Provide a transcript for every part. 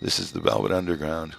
This is the Velvet Underground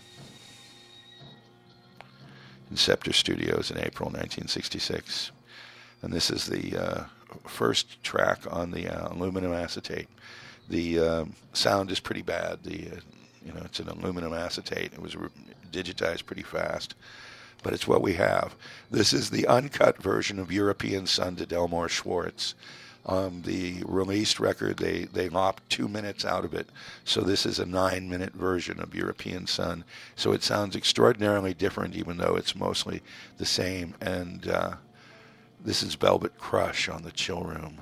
in Scepter Studios in April 1966. And this is the first track on the aluminum acetate. The sound is pretty bad. It's an aluminum acetate. It was digitized pretty fast, but it's what we have. This is the uncut version of European Sun to Delmore Schwartz. The released record, they lopped 2 minutes out of it, so this is a 9-minute version of European Sun. So it sounds extraordinarily different, even though it's mostly the same. And this is Velvet Crush on the Chill Room.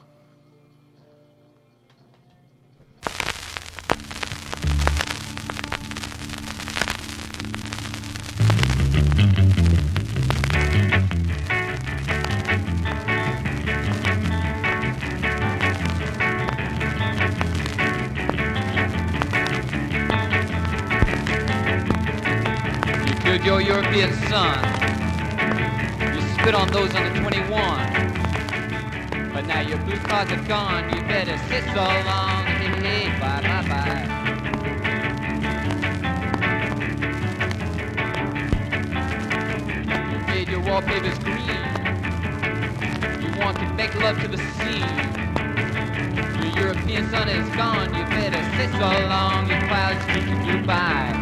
Your European Sun. You spit on those on the 21. But now your blue cards are gone. You better sit so long. Hey, hey, bye, bye, bye. You made your wallpapers green. You want to make love to the sea. Your European Sun is gone. You better sit so long. Your clouds speak goodbye.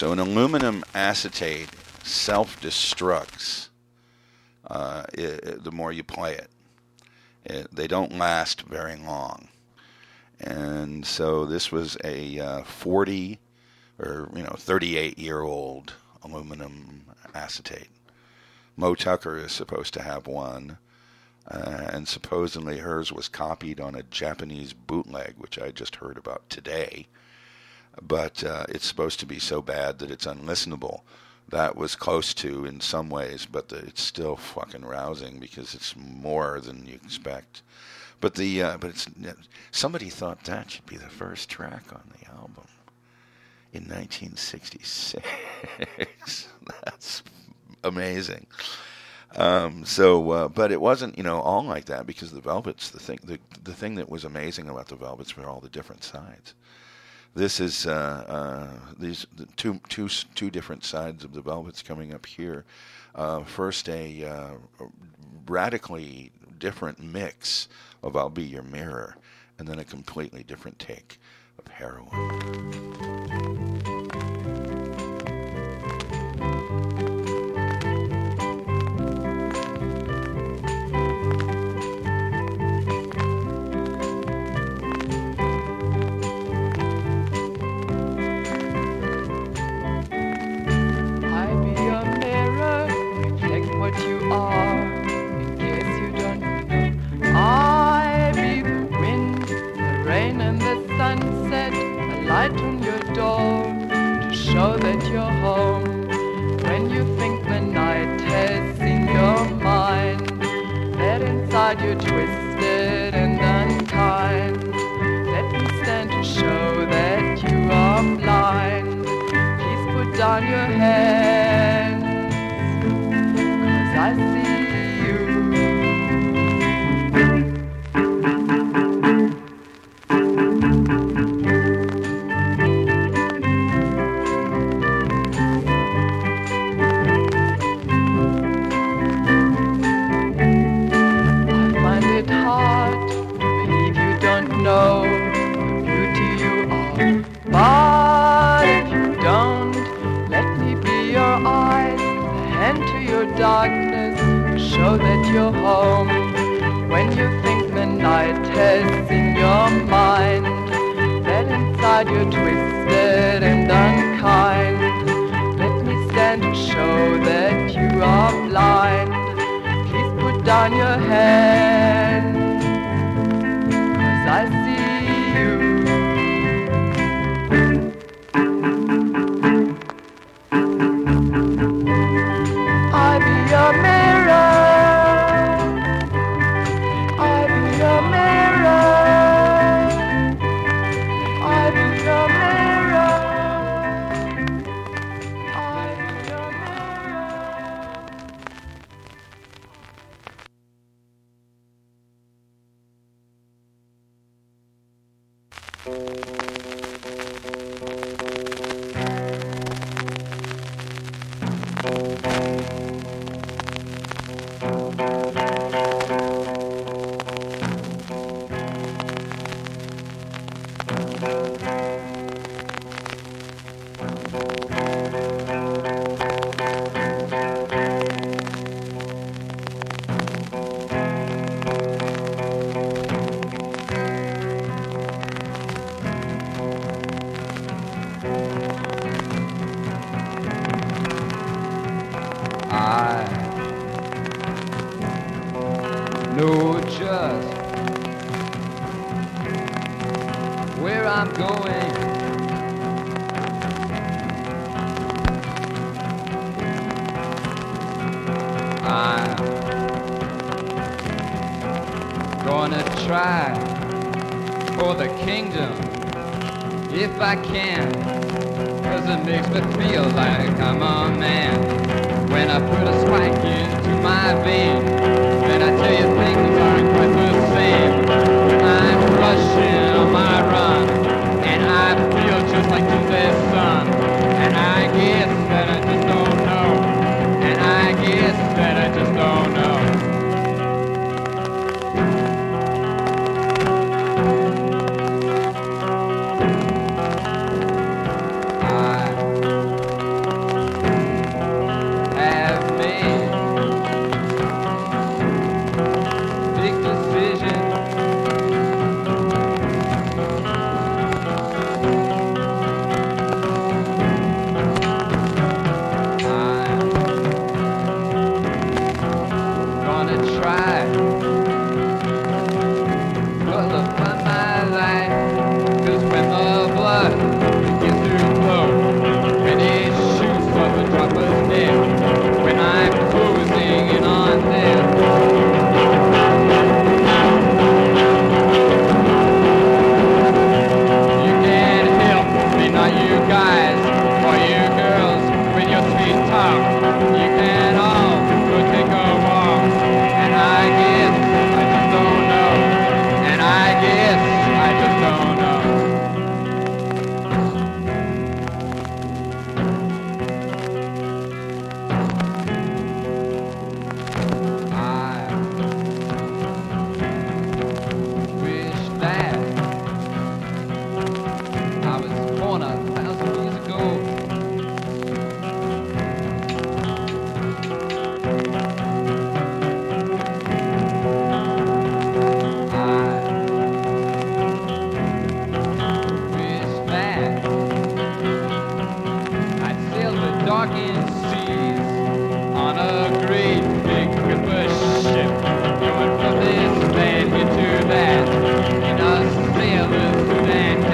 So an aluminum acetate self-destructs the more you play it. They don't last very long. And so this was a 40 or 38-year-old aluminum acetate. Moe Tucker is supposed to have one, and supposedly hers was copied on a Japanese bootleg, which I just heard about today. But it's supposed to be so bad that it's unlistenable. That was close to in some ways, but it's still fucking rousing because it's more than you expect. But somebody thought that should be the first track on the album in 1966. That's amazing. But it wasn't, all like that, because the Velvets, the thing that was amazing about the Velvets were all the different sides. This is these two different sides of the Velvets coming up here. First, a radically different mix of "I'll Be Your Mirror," and then a completely different take of "Heroin." On your door to show that you're home. When you think the night has seen your mind, that inside you're twisted and unkind. Let me stand to show that you are blind. Please put down your hands, 'cause I see you. Darkness, show that you're home. When you think the night has seen your mind, that inside you're twisted and unkind. Let me stand to show that you are blind. Please put down your hands, 'cause I see you. Your mirror, I be your mirror, I be your mirror, I be your mirror. know just where I'm going. I'm gonna try for the kingdom if I can, 'cause it makes me feel like I'm a man. When I put a spike into my vein, and I tell you things aren't quite the same. When I'm rushing on my run, and I feel just like today's sun. And I guess that I just don't know. And I guess that I just don't know. darkened seas on a great big ripper ship, going from this land here to that, in a sailor's suit and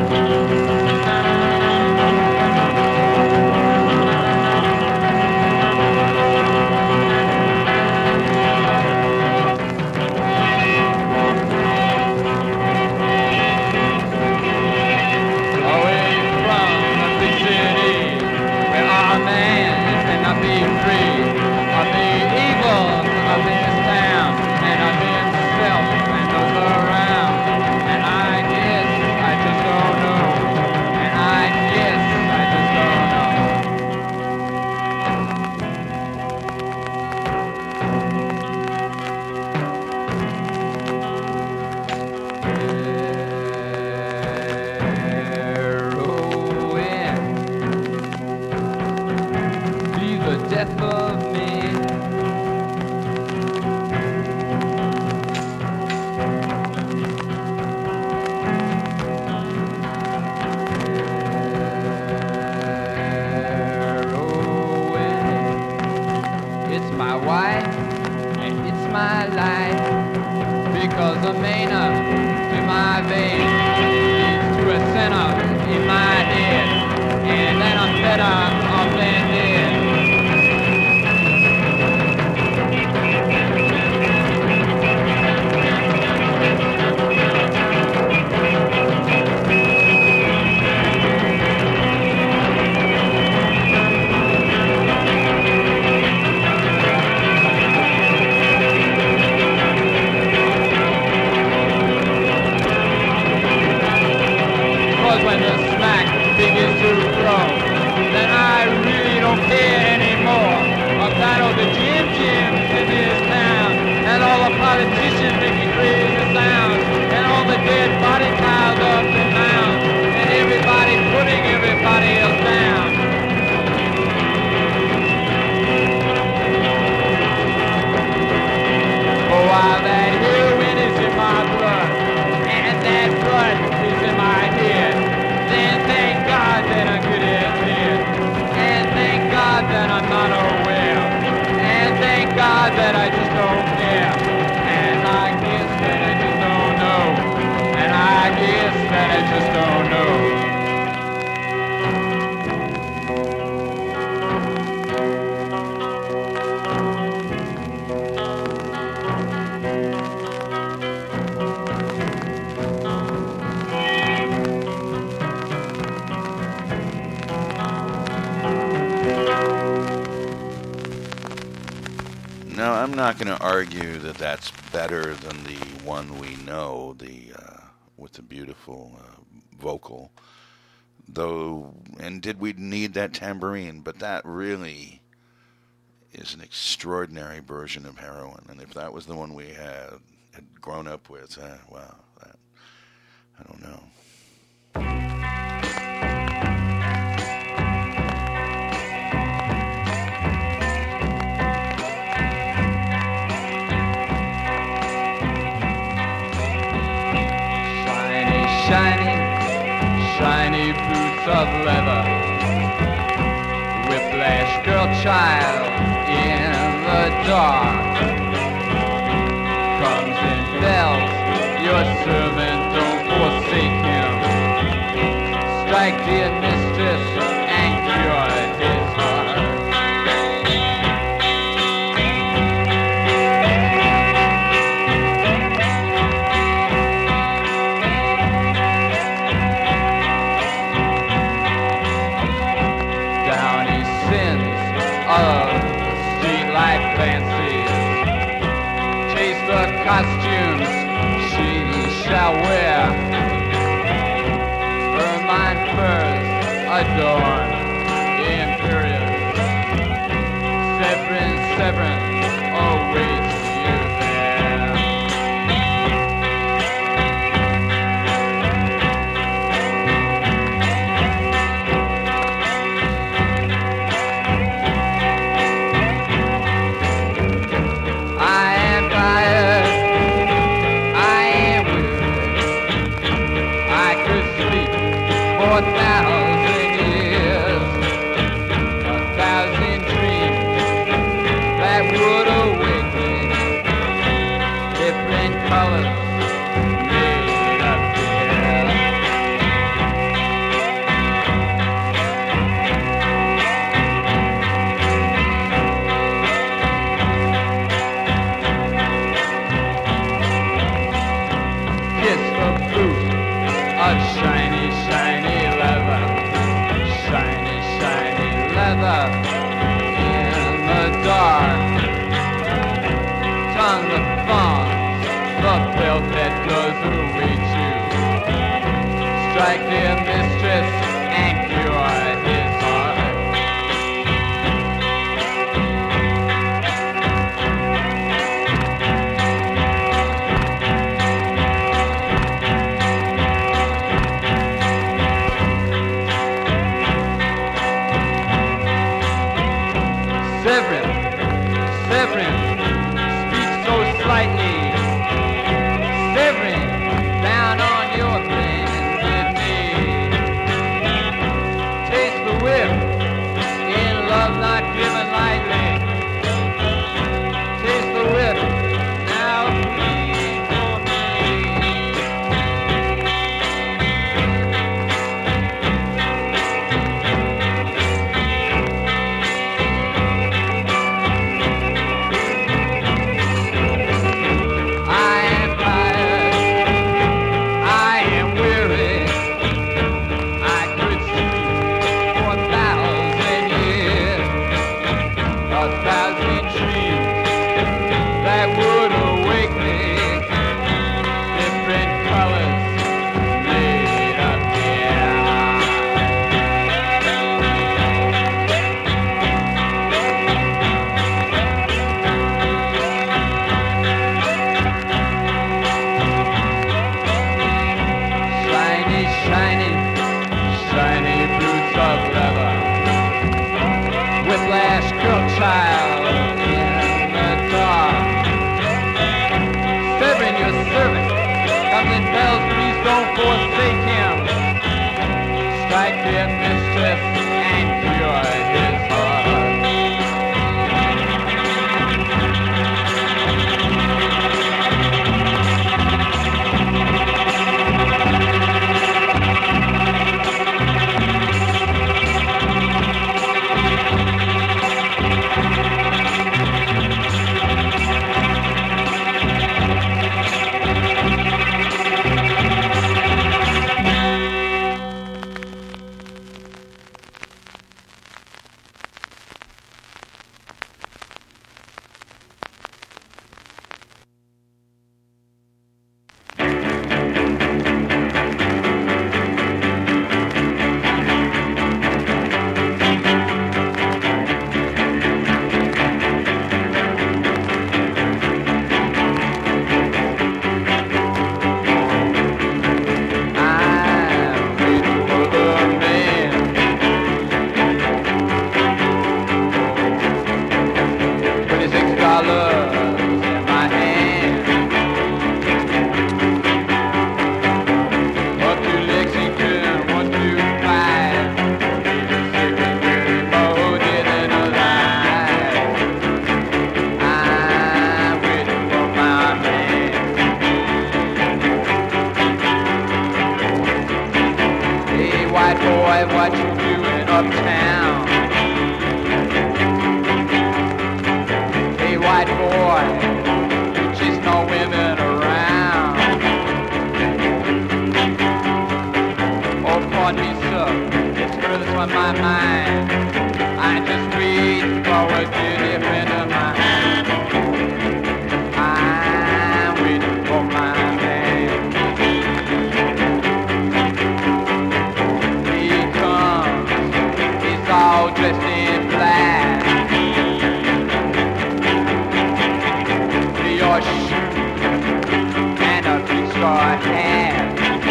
I'm not going to argue that that's better than the one we know, with the beautiful vocal, though. And did we need that tambourine? But that really is an extraordinary version of Heroin. And if that was the one we had grown up with, wow, that, I don't know. Shiny boots of leather, whiplash girl child in the dark, comes and bells, your servant don't forsake him, strike dear mistress and cure his heart. Costumes she shall wear, ermine furs adorn the imperial. Severin awaits you there. I am tired. For 1,000 years, Severin, Severin, speak so slightly. Severin, down on your bended knee. Taste the whip, in love not given lightly. Taste the whip, now please for me. I am tired, I am weary. I could sleep for 1,000 years, 1,000 dreams that would awake me. Different colors made of tears. Shiny, shiny, shiny boots of leather. Whiplash girl child in the dark. Severin, your servant, comes in bells, please don't forsake him. Strike their mistress and cure his heart. I'm waiting for the man. 26 dollars in my hand. Up to Lexington, 125. More dead than alive. I'm waiting for my man. Hey, white boy, what you doing uptown? Hey, white boy, you chase no women around. Oh, pardon me, sir, it's furthest from my mind. I just wait for a dear friend of mine. I'm waiting for my man. He comes, he's all dressed in black. Your shoes and a big straw hat.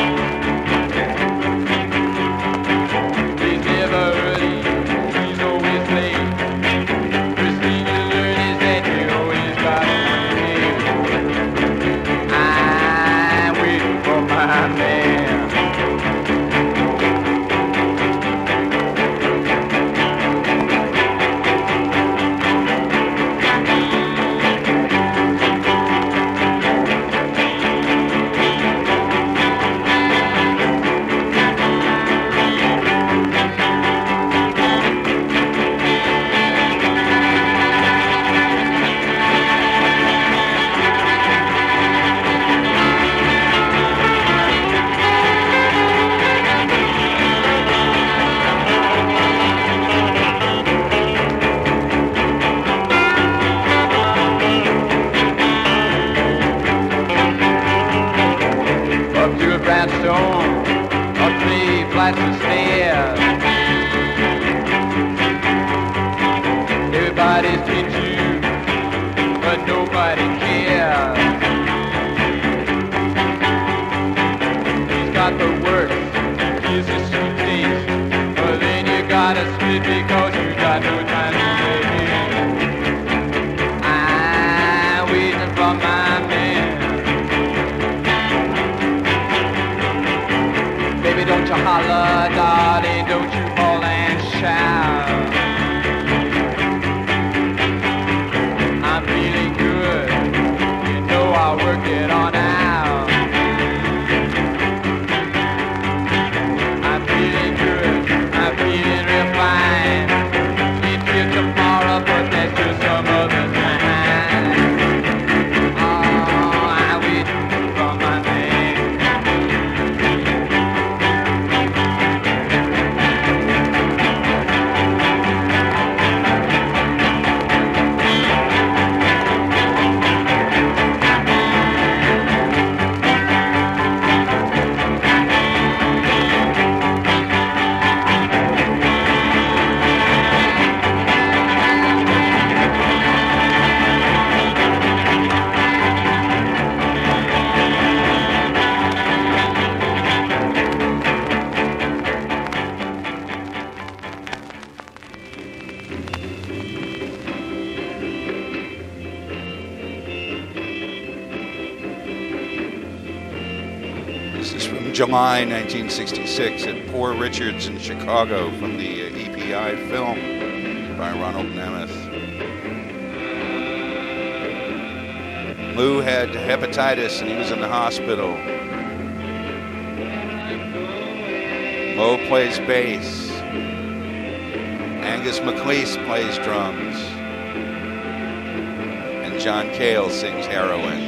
He's never early, he's always late. First thing you learn is that you always got to wait. I'm waiting for my man. Up to a brownstone, up 3 flights of stairs. Everybody's been you, but nobody cares. He's got the works, here's a suitcase, but then you gotta split because you got no time to live. in July 1966 at Poor Richards in Chicago from the EPI film by Ronald Nemeth. Lou had hepatitis and he was in the hospital. Mo plays bass. Angus MacLeese plays drums. And John Cale sings Heroin.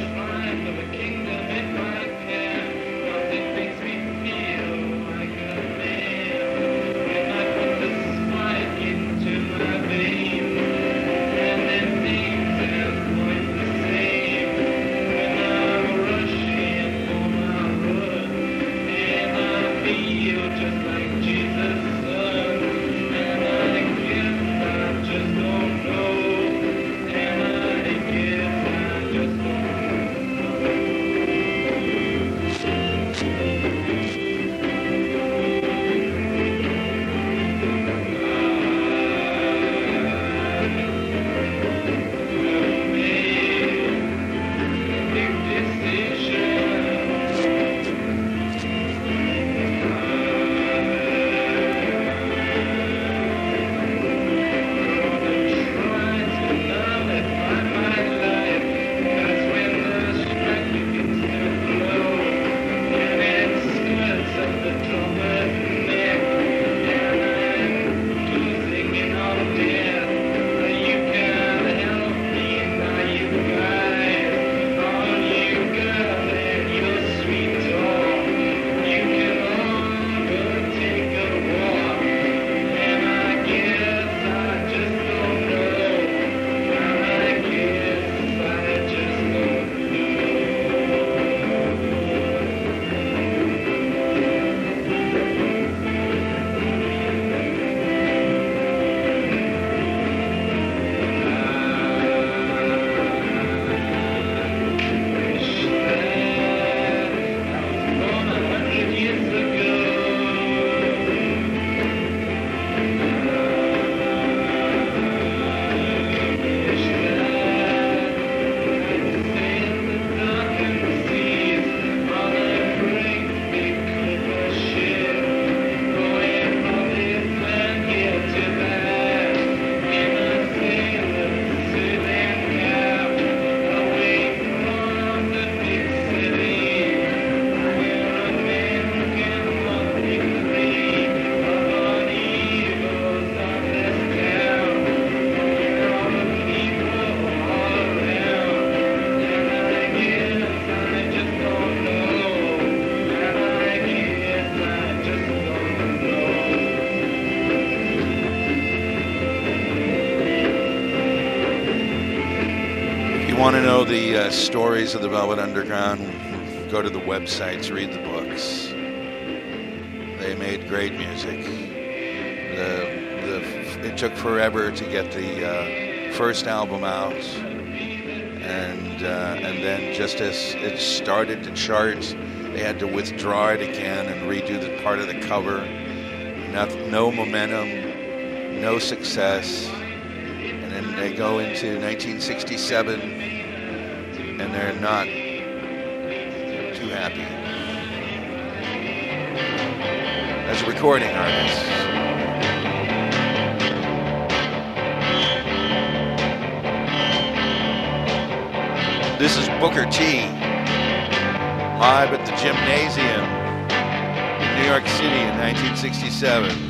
Want to know the stories of the Velvet Underground, go to the websites, read the books. They made great music. It took forever to get the first album out, and then just as it started to chart, they had to withdraw it again and redo the part of the cover. No momentum, no success, and then they go into 1967. And they're not too happy as recording artists. This is Booker T. live at the Gymnasium in New York City in 1967.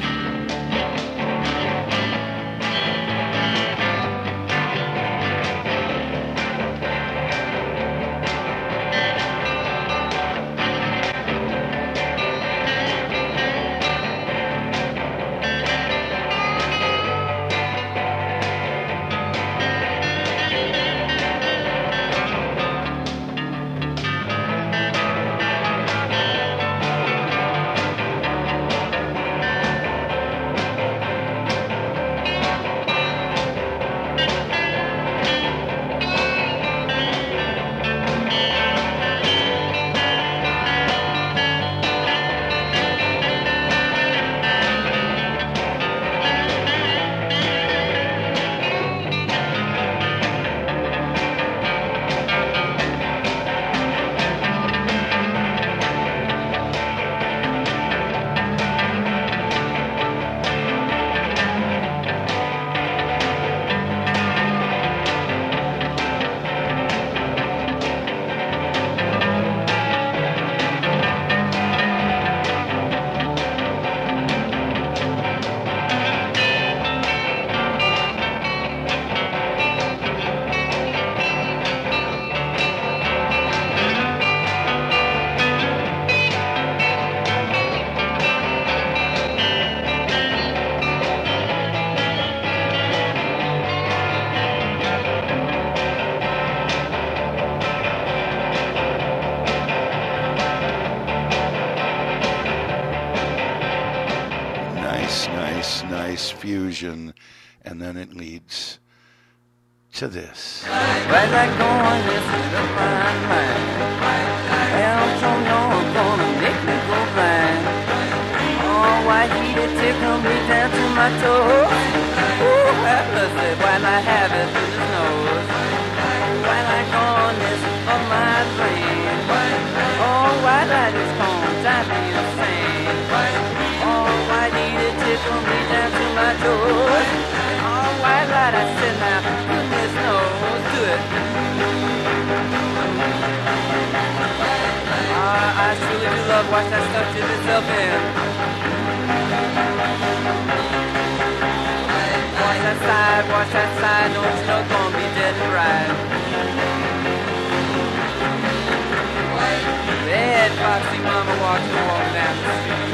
this fusion, and then it leads to this. Right like going, this is the fine line. I'm so long gonna make me go blind. Oh, why he did tickle me down to my toes. Ooh, have mercy, while I have it in his nose. Why like on this of my brain. Oh, why that is gonna drive me insane. Oh, why did it tickle me down to my toes. Oh, why light I said now, goodness knows, do it. I truly do love watch that stuff dip itself in. Watch that side, don't you know gonna be dead and right. Bad foxy mama walks down the street.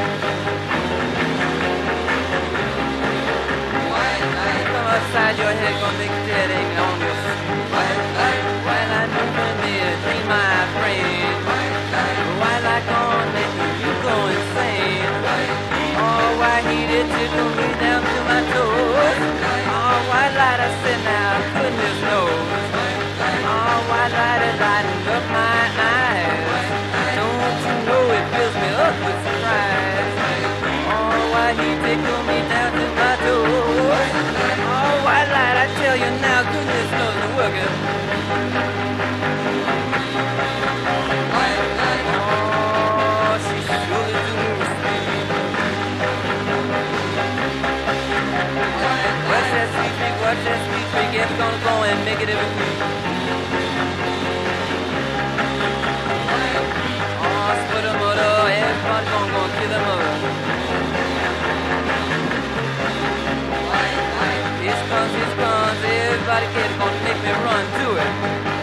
Come outside your head, gonna make it dead ain't on your street. While I know from there, dream my brain. While I gonna make you go insane. Oh, why he did tickle me down to my toes. Oh, why light I said now, goodness knows. Oh, why light it lightened up my eyes. Don't you know it fills me up with surprise. Oh, why he tickled me down to my toes. Oh, why light I tell you now, goodness knows it's working. Oh, she surely do me sweet. Watch that sweet freak, it's gonna go and make it every week. Oh, split a motor, everybody gonna kill a motor. His guns, everybody get it, gonna make me run to it.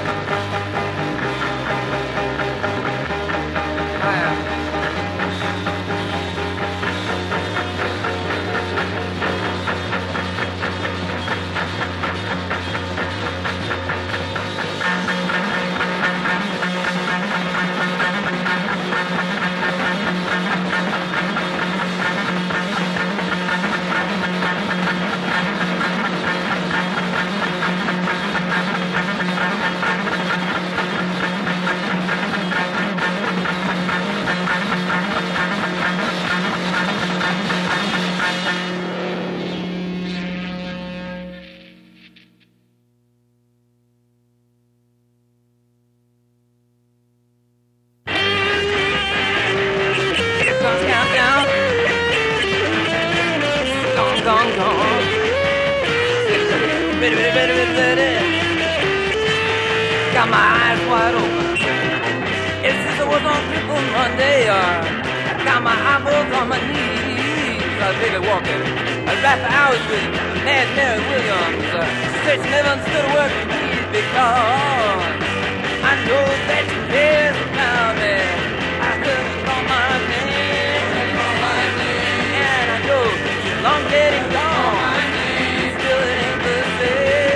Got my eyes wide open. It's since I was on Triple Monday. Got my eyeballs on my knees. I take it walking. I rap for hours with Mad Mary Williams. She said she never understood a word from me because I know that you care about me. I heard you call my name. And I know you're long dead and gone. Still it ain't the same.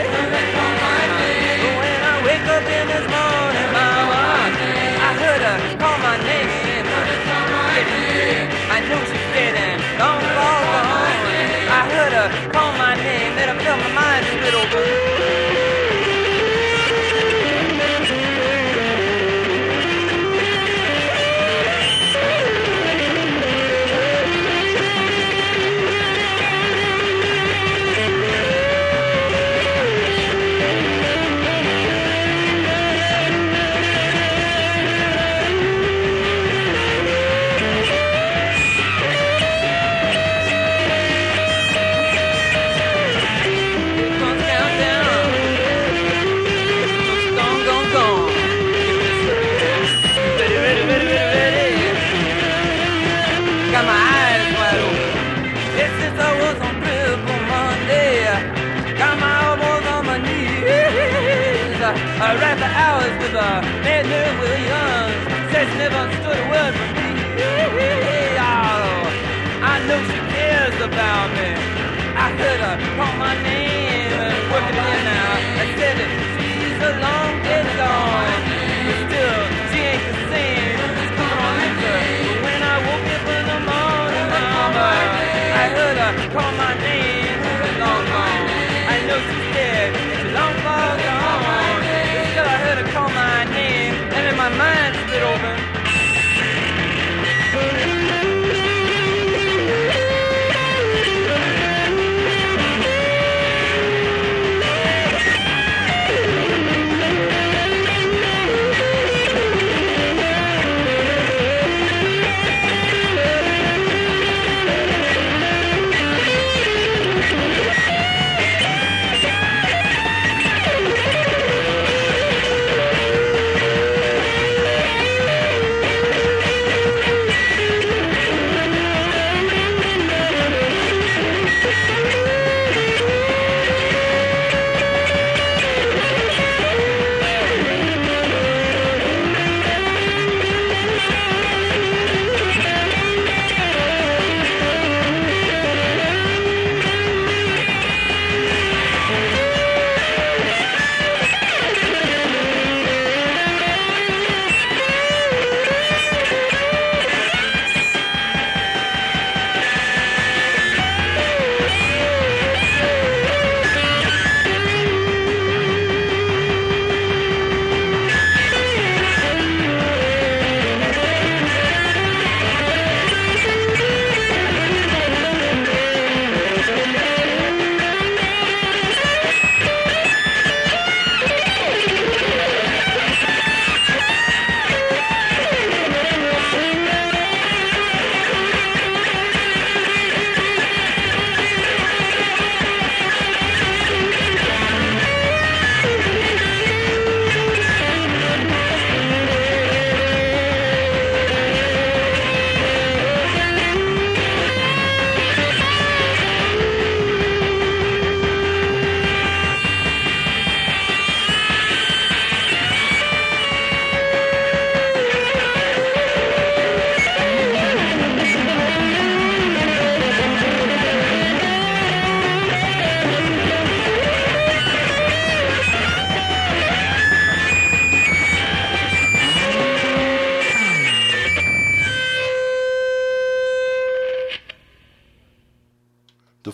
Up in this morning, mama, I heard her call my name. I know she's dead and gone, gone. I heard her call my name, then I felt my mind split open. I rap for hours with Mad Mary Williams. Says she never understood a word from me. Oh, I know she cares about me. I heard her call my name and working in now. I said that she's a long dead gone, but still she ain't the same. She's coming on liquor. But when I woke up in the morning, mama, I heard her call my name.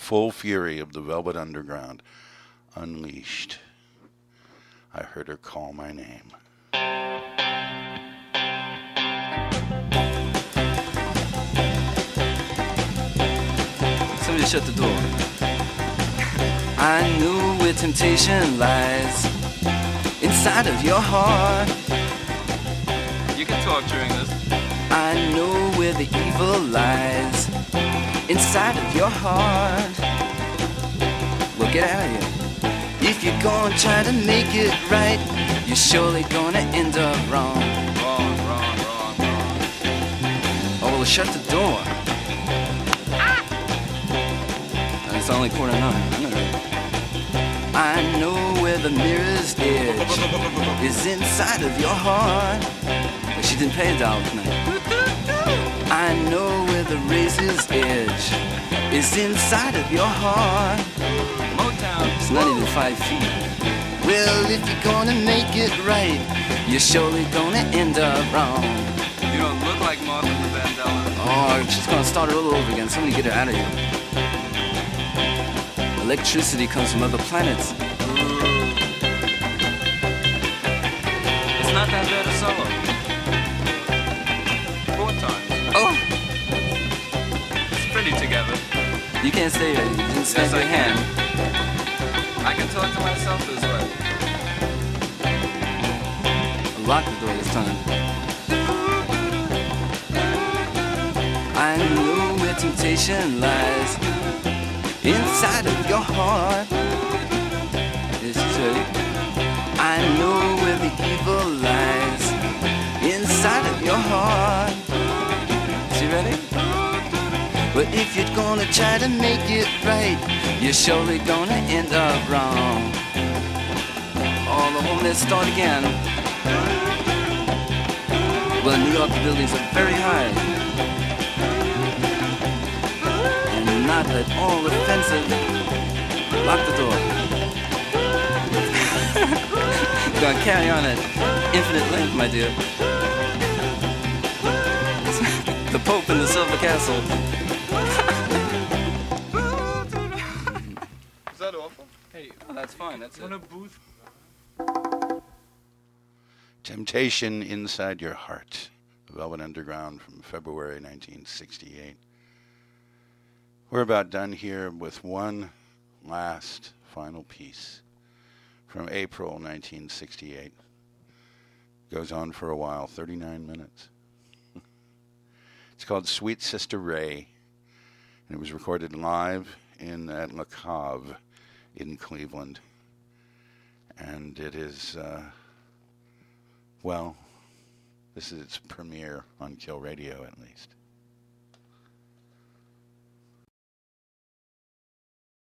full fury of the Velvet Underground unleashed. I heard her call my name. Somebody shut the door. I knew where temptation lies inside of your heart. You can talk during this. I know where the evil lies inside of your heart. Well, get out of here. If you're gonna try to make it right, you're surely gonna end up wrong. Wrong. Oh, well, shut the door. It's only 8:45. I know where the mirror's edge is inside of your heart. But she didn't pay $1 tonight. I know where the razor's edge is inside of your heart. Motown. It's not even 5 feet. Well, if you're gonna make it right, you're surely gonna end up wrong. You don't look like Martha Vandella. Oh, she's gonna start it all over again. Somebody get her out of here. Electricity comes from other planets. It's not that bad a solo. 4 times. Oh, It's pretty together. you can't stay here. You didn't snap Yes, your I hand. I can talk to myself this way. Lock the door this time. I know where temptation lies inside of your heart. This is it. I know where the evil lies inside of your heart. Is you ready? But if you're gonna try to make it right, you're surely gonna end up wrong. Oh, the whole let's start again. Well, in New York, the buildings are very high. And not at all offensive. Lock the door. Gonna carry on at infinite length, my dear. The Pope in the Silver Castle. Is that awful? Hey, oh, that's fine. That's On it. a booth. Temptation Inside Your Heart, Velvet Underground from February 1968. We're about done here with one last final piece from April 1968. Goes on for a while, 39 minutes. It's called Sweet Sister Ray, and it was recorded live at La Cave in Cleveland. And it is, well, this is its premiere on Kill Radio, at least.